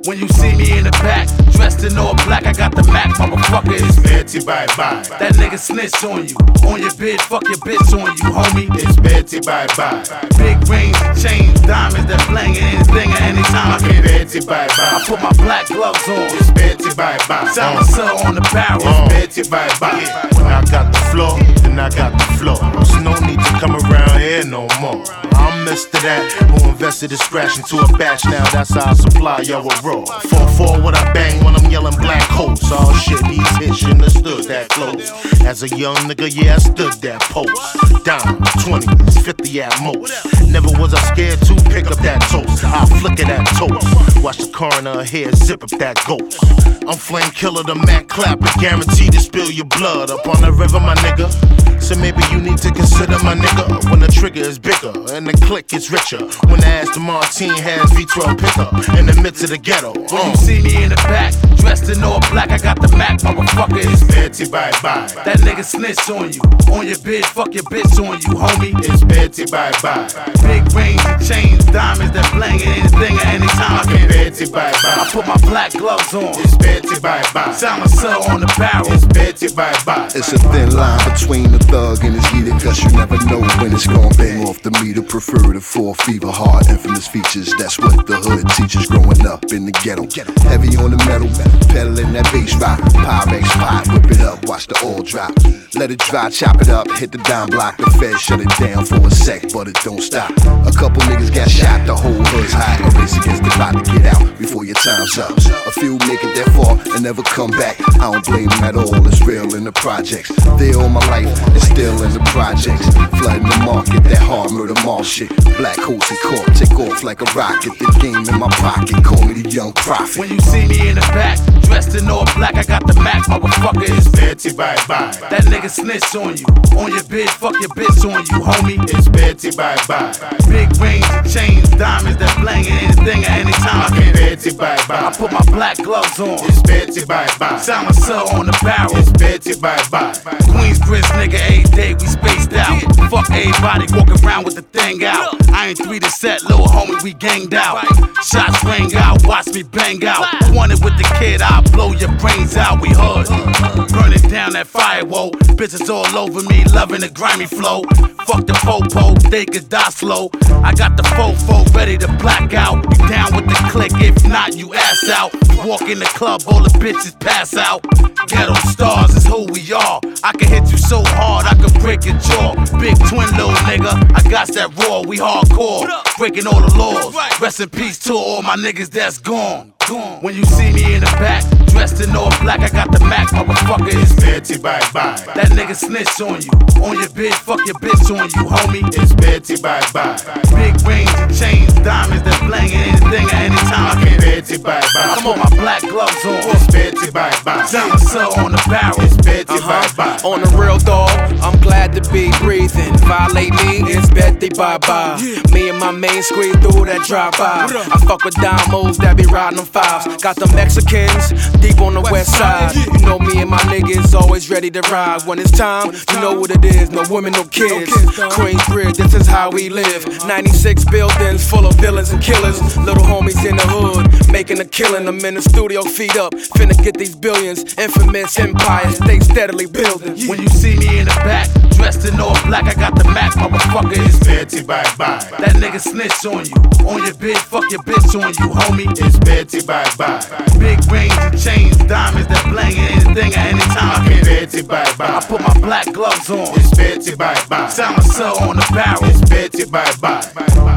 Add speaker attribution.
Speaker 1: When you see me in the back, dressed in all black, I got the Mac, motherfucker.
Speaker 2: It's Betty bye bye.
Speaker 1: That nigga snitch on you. On your bed, fuck your bitch on you, homie.
Speaker 2: It's Betty bye bye.
Speaker 1: Big rings, chains, diamonds that bling anything at any time.
Speaker 2: It's Betty bye bye.
Speaker 1: I put my black gloves on.
Speaker 2: It's Betty bye bye.
Speaker 1: Silencer on the barrel.
Speaker 2: It's Betty bye bye. When I got the floor, then I got the floor. There's no need to come around here no more. I'm Mr. That who invested his scratch into a batch. Now that's how I supply y'all with raw. 4-4 what I bang when I'm yelling black holes. Oh shit, these hits shouldn't have stood that close. As a young nigga, yeah, I stood that post. Down 20s, 50 at most. Never was I scared to pick up that toast. I flicker that toast. Watch the coroner here zip up that ghost. I'm flame killer, the Mac clapper, guaranteed to spill your blood up on the river, my nigga. So maybe you need to consider my nigga. When the trigger is bigger and the click is richer. When the Aston Martin has V12 picker in the midst of the ghetto.
Speaker 1: When you see me in the back, dressed in all black, I got the Mac, motherfucker.
Speaker 2: It's Betty bye bye.
Speaker 1: That nigga snitch on you. On your bed, fuck your bitch on you, homie.
Speaker 2: It's Betty bye bye.
Speaker 1: Big rings, chains, diamonds that bling anything at any time.
Speaker 2: It's Betty bye bye.
Speaker 1: I put my black gloves on.
Speaker 2: It's Betty bye bye.
Speaker 1: Silencer on the barrel.
Speaker 2: It's Betty bye bye.
Speaker 3: It's a thin line between the thug and his heater, cause you never know when it's gon' bang off the meter. Prefer the 4 fever, hard, infamous features. That's what the hood teaches growing up in the ghetto. Heavy on the metal, pedaling that bass rock. Pyrex pot, whip it up, watch the oil drop. Let it dry, chop it up, hit the down block. The Fed shut it down for a sec, but it don't stop. A couple niggas got shot, the whole hood's hot. A race against the clock to get out before your time's up. A few make it that far and never come back. I don't blame them at all, it's real in the projects. There all my life, it's still in the projects. Flooding the market, that hard murder mall shit. Black coats and corp, take off like a rocket. The game in my pocket, call me the young prophet.
Speaker 1: When you see me in the back, dressed in all black, I got the Mac, motherfucker.
Speaker 2: It's Betty bye bye.
Speaker 1: That nigga snitch on you. On your bed, fuck your bitch on you, homie.
Speaker 2: It's Betty bye bye.
Speaker 1: Big rings, chains, diamonds that bling anything at any time.
Speaker 2: It's Betty bye bye.
Speaker 1: I put my black gloves on.
Speaker 2: It's Betty bye bye.
Speaker 1: Silencer on the barrel.
Speaker 2: It's Betty bye bye.
Speaker 1: Queensbridge nigga, every day we spaced out. Fuck everybody walking around with the thing out. I ain't 3 to set, little homie, we ganged out. Shots ring out, watch me bang out. Wanted with the kid, I'll blow your brains out. We hood, burning down that firewall. Bitches all over me, loving the grimy flow. Fuck the po-po, they could die slow. I got the fofo ready to black out. You down with the click, if not, you ass out. You walk in the club, all the bitches pass out. Ghetto stars is who we are. I can hit you so hard, I can break your jaw. Big twin little nigga, I got that raw, we hardcore. Breaking all the laws. Rest in peace to all my niggas that's gone. When you see me in the back, dressed in all black, I got the Mac, motherfucker.
Speaker 2: It's Betty bye bye.
Speaker 1: That nigga snitch on you. On your bed, fuck your bitch on you, homie.
Speaker 2: It's Betty bye bye.
Speaker 1: Big rings, chains, diamonds that bling anything at any time.
Speaker 2: It's Betty bye bye.
Speaker 1: I put my black gloves on.
Speaker 2: It's Betty bye bye.
Speaker 1: Silencer on the barrel.
Speaker 2: It's Betty bye bye.
Speaker 4: On the real dog, I'm glad to be breathing. Violate me, it's Betty bye bye. Me and my main squeeze through that drive-by. I fuck with dimos that be riding them fives. Got the Mexicans deep on the west side. You know me and my niggas always ready to ride. When it's time, you know what it is. No women, no kids. Queensbridge, this is how we live. 96 buildings full of villains and killers. Little homies in the hood making a killing. I'm in the studio, feet up, finna get these billions. Infamous empires, they steadily building.
Speaker 1: When you see me in the back, dressed in all black, I got the Mac, motherfucker.
Speaker 2: It's Betty bye bye.
Speaker 1: That nigga snitch on you. On your bed, fuck your bitch on you, homie.
Speaker 2: It's Betty bye bye.
Speaker 1: Big rings and chains, diamonds that bling anything at any time.
Speaker 2: It's Betty bye bye.
Speaker 1: I put my black gloves on.
Speaker 2: It's Betty bye bye.
Speaker 1: Silencer on the barrel.
Speaker 2: It's Betty bye bye.